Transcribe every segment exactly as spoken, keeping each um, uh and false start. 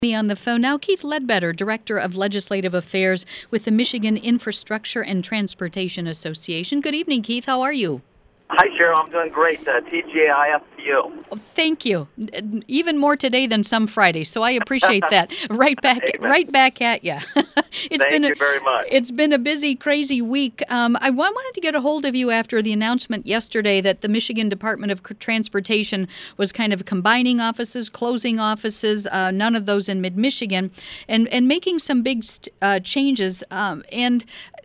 Me on the phone now, Keith Ledbetter, Director of Legislative Affairs with the Michigan Infrastructure and Transportation Association. Good evening, Keith. How are you? Hi, Cheryl. I'm doing great. Uh, T G I F to you. Oh, thank you. Even more today than some Fridays, so I appreciate that. Right back, right back at you. It's Thank been a, you very much. It's been a busy, crazy week. Um, I wanted to get a hold of you after the announcement yesterday that the Michigan Department of Transportation was kind of combining offices, closing offices, uh, none of those in mid-Michigan, and, and making some big uh, changes. Um, and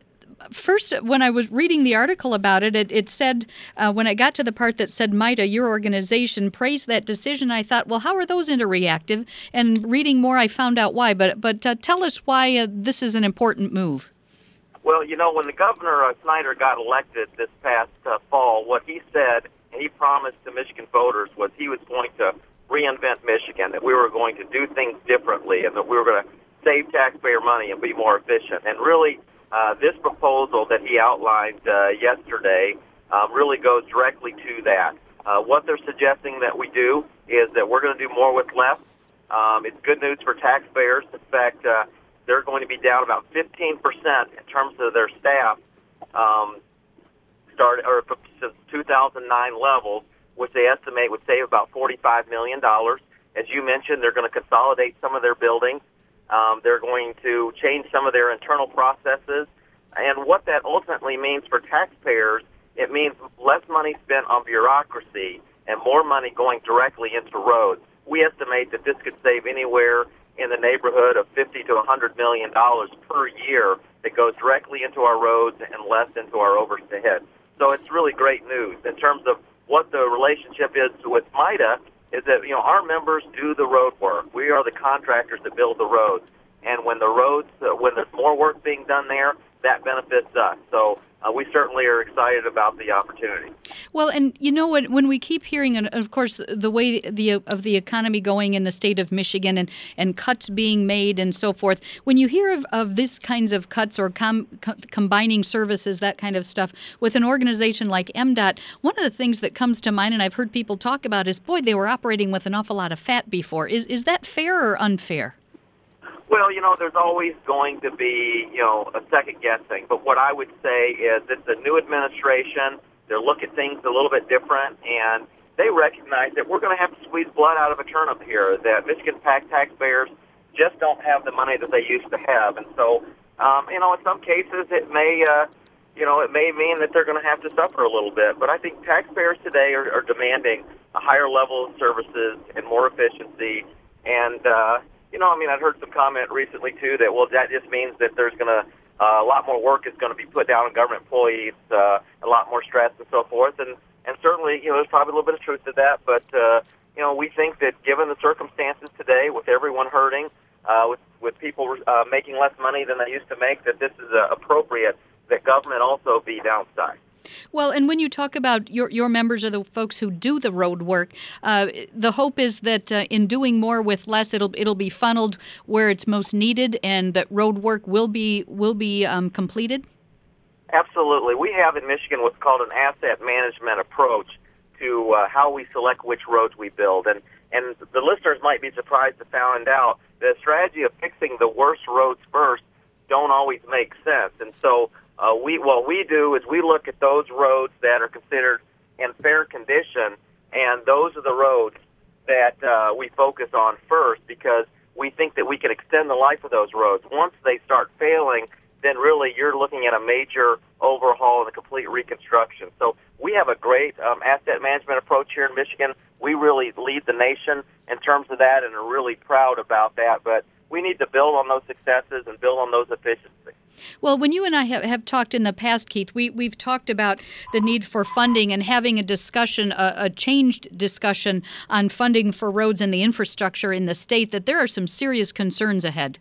First, when I was reading the article about it, it, it said, uh, when I got to the part that said MITA, your organization, praised that decision, I thought, well, how are those interreactive? And reading more, I found out why. But but uh, tell us why uh, this is an important move. Well, you know, when the governor, uh, Snyder, got elected this past uh, fall, what he said, and he promised to Michigan voters, was he was going to reinvent Michigan, that we were going to do things differently, and that we were going to save taxpayer money and be more efficient. And really, Uh, this proposal that he outlined uh, yesterday uh, really goes directly to that. Uh, what they're suggesting that we do is that we're going to do more with less. Um, it's good news for taxpayers. In fact, uh, they're going to be down about fifteen percent in terms of their staff um, start, or since two thousand nine levels, which they estimate would save about forty-five million dollars. As you mentioned, they're going to consolidate some of their buildings. Um, they're going to change some of their internal processes. And what that ultimately means for taxpayers, it means less money spent on bureaucracy and more money going directly into roads. We estimate that this could save anywhere in the neighborhood of fifty to one hundred million dollars per year that goes directly into our roads and less into our overhead. So it's really great news. In terms of what the relationship is with MITA, is that, you know, our members do the road work. We are the contractors that build the roads. And when the roads, uh, when there's more work being done there, that benefits us. So uh, we certainly are excited about the opportunity. Well, and you know what, when we keep hearing, and of course, the way the of the economy going in the state of Michigan and, and cuts being made and so forth, when you hear of, of these kinds of cuts or com, co- combining services, that kind of stuff, with an organization like M DOT, one of the things that comes to mind, and I've heard people talk about, is, boy, they were operating with an awful lot of fat before. Is is that fair or unfair? Well, you know, there's always going to be, you know, a second guessing. But what I would say is it's a new administration. They're looking at things a little bit different, and they recognize that we're going to have to squeeze blood out of a turnip here, that Michigan taxpayers just don't have the money that they used to have. And so, um, you know, in some cases it may, uh, you know, it may mean that they're going to have to suffer a little bit. But I think taxpayers today are, are demanding a higher level of services and more efficiency. And, uh, you know, I mean, I've heard some comment recently, too, that, well, that just means that there's going to, uh, a lot more work is going to be put down on government employees, uh, a lot more stress and so forth. And, and certainly, you know, there's probably a little bit of truth to that. But, uh, you know, we think that given the circumstances today, with everyone hurting, uh, with, with people uh, making less money than they used to make, that this is uh, appropriate that government also be downsized. Well, and when you talk about your your members are the folks who do the road work, uh, the hope is that uh, in doing more with less, it'll it'll be funneled where it's most needed, and that road work will be will be um, completed. Absolutely, we have in Michigan what's called an asset management approach to uh, how we select which roads we build, and and the listeners might be surprised to find out the strategy of fixing the worst roads first don't always make sense, and so. Uh, we what we do is we look at those roads that are considered in fair condition, and those are the roads that uh, we focus on first because we think that we can extend the life of those roads. Once they start failing, then really you're looking at a major overhaul and a complete reconstruction. So we have a great um, asset management approach here in Michigan. We really lead the nation in terms of that and are really proud about that. But we need to build on those successes and build on those efficiencies. Well, when you and I have, have talked in the past, Keith, we, we've talked about the need for funding and having a discussion, a, a changed discussion on funding for roads and the infrastructure in the state, that there are some serious concerns ahead.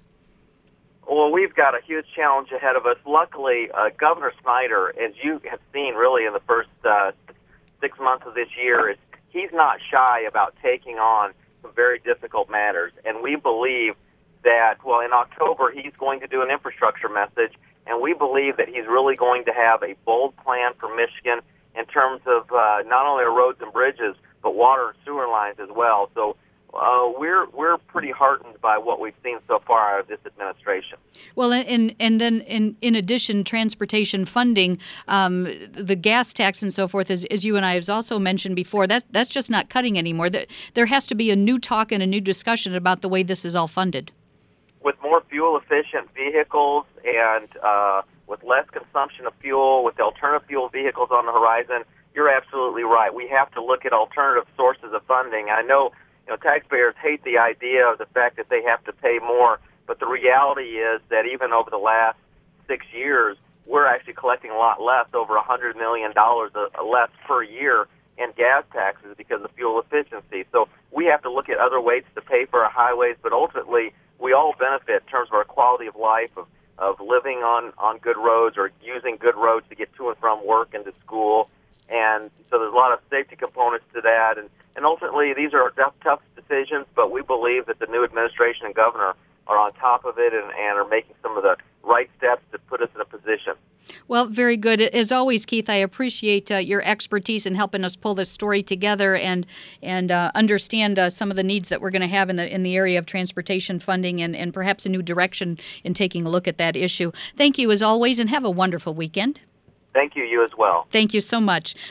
Well, we've got a huge challenge ahead of us. Luckily, uh, Governor Snyder, as you have seen really in the first uh, six months of this year, is he's not shy about taking on some very difficult matters. And we believe that, well, in October, he's going to do an infrastructure message, and we believe that he's really going to have a bold plan for Michigan in terms of uh, not only our roads and bridges, but water and sewer lines as well. So uh, we're we're pretty heartened by what we've seen so far out of this administration. Well, and and then in in addition, transportation funding, um, the gas tax and so forth, as, as you and I have also mentioned before, that that's just not cutting anymore. That there has to be a new talk and a new discussion about the way this is all funded. With more fuel-efficient vehicles and uh, with less consumption of fuel, with alternative fuel vehicles on the horizon, you're absolutely right. We have to look at alternative sources of funding. I know, you know, taxpayers hate the idea of the fact that they have to pay more, but the reality is that even over the last six years, we're actually collecting a lot less, over one hundred million dollars less per year in gas taxes because of fuel efficiency. So we have to look at other ways to pay for our highways, but ultimately we all benefit in terms of our quality of life, of, of living on, on good roads or using good roads to get to and from work and to school. And so there's a lot of safety components to that. And, and ultimately, these are tough, tough decisions, but we believe that the new administration and governor are on top of it and, and are making some of the right steps to put us in a position. Well, very good. As always, Keith, I appreciate uh, your expertise in helping us pull this story together and and uh, understand uh, some of the needs that we're going to have in the in the area of transportation funding and, and perhaps a new direction in taking a look at that issue. Thank you, as always, and have a wonderful weekend. Thank you. You as well. Thank you so much.